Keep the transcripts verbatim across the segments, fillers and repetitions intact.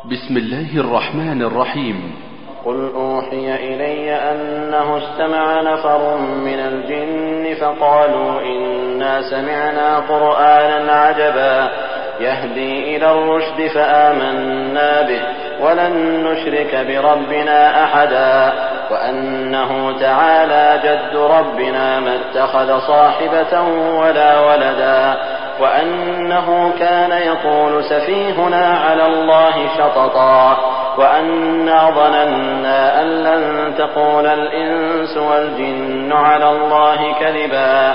بسم الله الرحمن الرحيم. قل أوحي إلي أنه استمع نفر من الجن فقالوا إنا سمعنا قرآنا عجبا يهدي إلى الرشد فآمنا به ولن نشرك بربنا أحدا وأنه تعالى جد ربنا ما اتخذ صاحبة ولا ولدا وأنه كان يقول سفيهنا على الله شططا وأنا ظننا أن لن تقول الإنس والجن على الله كذبا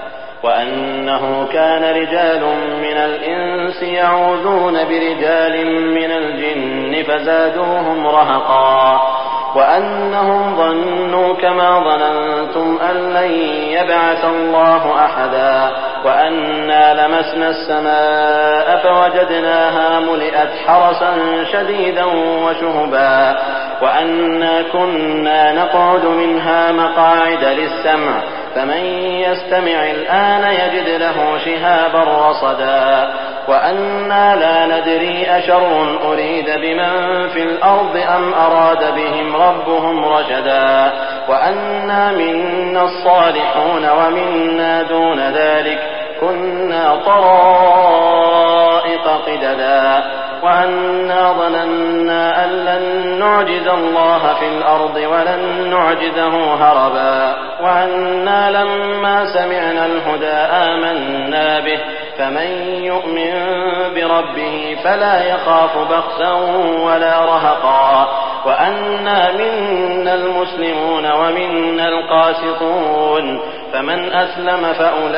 وأنه كان رجال من الإنس يعوذون برجال من الجن فزادوهم رهقا وأنهم ظنوا كما ظننتم أن لن يبعث الله أحدا وأنا لمسنا السماء فوجدناها ملئت حرسا شديدا وشهبا وأنا كنا نقعد منها مقاعد للسمع فمن يستمع الآن يجد له شهابا رصدا وأنا لا ندري أشر أريد بمن في الأرض أم أراد بهم ربهم رشدا وأنا منا الصالحون ومنا دون ذلك كنا طرائق قددا وأنا ظننا أن لن نعجز الله في الأرض ولن نعجزه هربا وأنا لما سمعنا الهدى آمنا به فمن يؤمن بربه فلا يخاف بخسا ولا رهقا وأنا منا المسلمون ومنا القاسطون فمن أسلم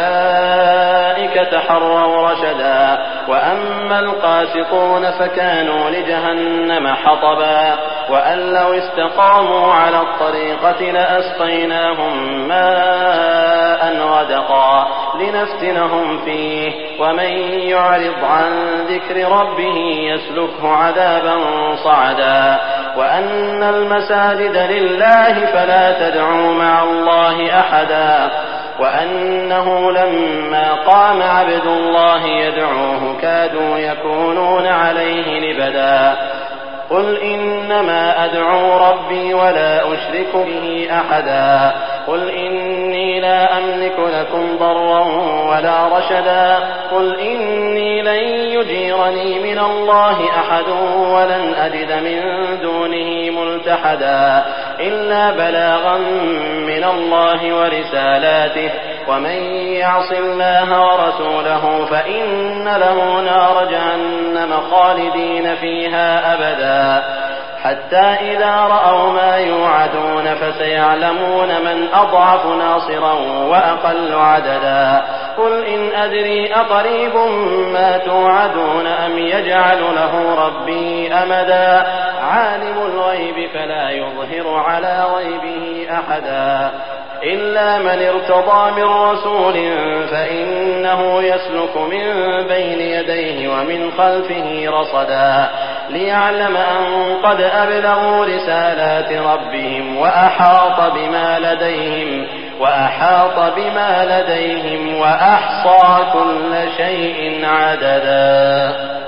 فأولئك تحروا رشدا وأما القاسطون فكانوا لجهنم حطبا وأن لو استقاموا على الطريقة لأسقيناهم ماء غدقا لنفتنهم فيه ومن يعرض عن ذكر ربه يسلكه عذابا صعدا وأن المساجد لله فلا تدعوا مع الله أحدا وأنه لما قام عبد الله يدعوه كادوا يكونون عليه لبدا قل إنما أدعو ربي ولا أشرك به أحدا قل إني لا أملك لكم ضرا ولا رشدا قل إني لن يجيرني من الله أحد ولن أجد من دونه ملتحدا إلا بلاغا من الله ورسالاته ومن يعص الله ورسوله فإن له نار جهنم خالدين فيها أبدا حتى إذا رأوا ما يوعدون فسيعلمون من أضعف ناصرا وأقل عددا قل إن أدري أقريب ما توعدون أم يجعل له ربي أمدا عالم الغيب فلا يظهر على غيبه أحدا إلا من ارتضى من رسول فإنه يسلك من بين يديه ومن خلفه رصدا ليعلم أن قد أبلغوا رسالات ربهم وأحاط بما لديهم وأحاط بما لديهم وأحصى كل شيء عددا.